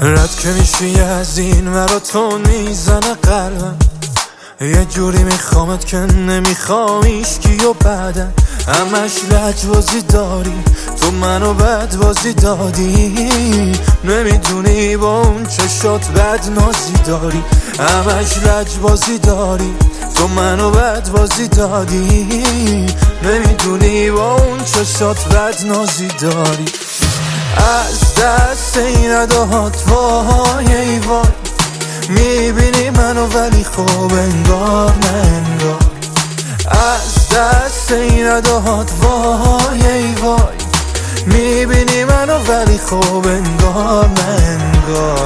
رد که میشی از این مرا تو میزنه قلبم، یه جوری میخوامت که نمیخوام ایشکی و بعدن همش لجبازی داری، تو منو بدبازی دادی، نمیدونی با اون چشات بد نازی داری، همش لجبازی داری، تو منو بدبازی دادی، نمیدونی با اون چشات بد نازی داری. از دست این اداهات وای ای وای، میبینی منو ولی خوب انگار نه انگار. از دست این اداهات وای ای وای، میبینی منو ولی خوب انگار نه انگار.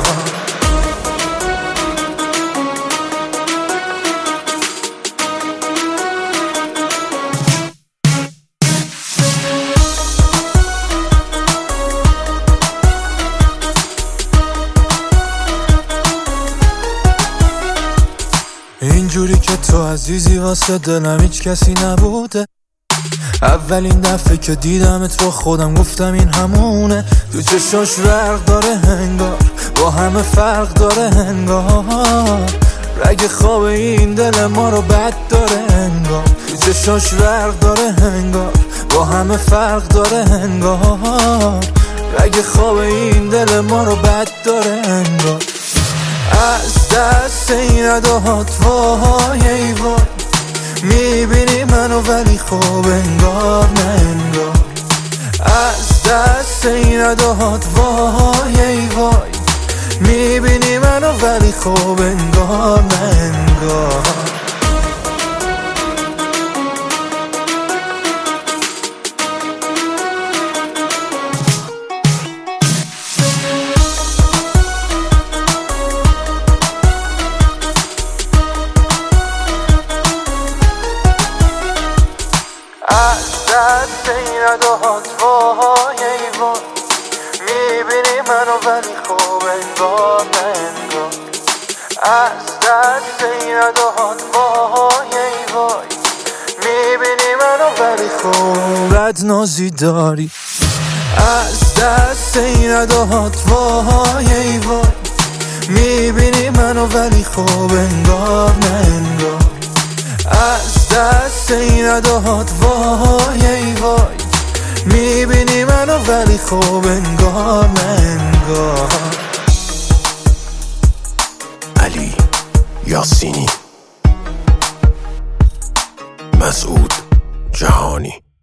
اینجوری که تو عزیزی واسه دلم هیچ کسی نبوده، اولین دفعه که دیدمت با خودم گفتم این همونه، تو چشاش برق داره انگار، با همه فرق داره انگار، رگ خواب این دل ما رو بد داره انگار، تو چشاش برق داره انگار، با همه فرق داره انگار، رگ خواب این دل ما رو بد داره انگار. از دست این اداهات وای ای وای، میبینی منو ولی خوب انگار نه انگار. از دست این اداهات وای ای وای، میبینی منو ولی خوب انگار نه انگار. از دست این اداهات وای ای وای، میبینی منو ولی خوب انگار نه انگار. از دست این اداهات وای ای وای، میبینی منو ولی خوب بد نازی داری. از دست این اداهات وای ای وای، میبینی منو ولی خوب انگار نه انگار. از دست این اداهات وای ای وای، میبینی منو ولی خوب انگار نه انگار. علی یاسینی، مسعود جهانی.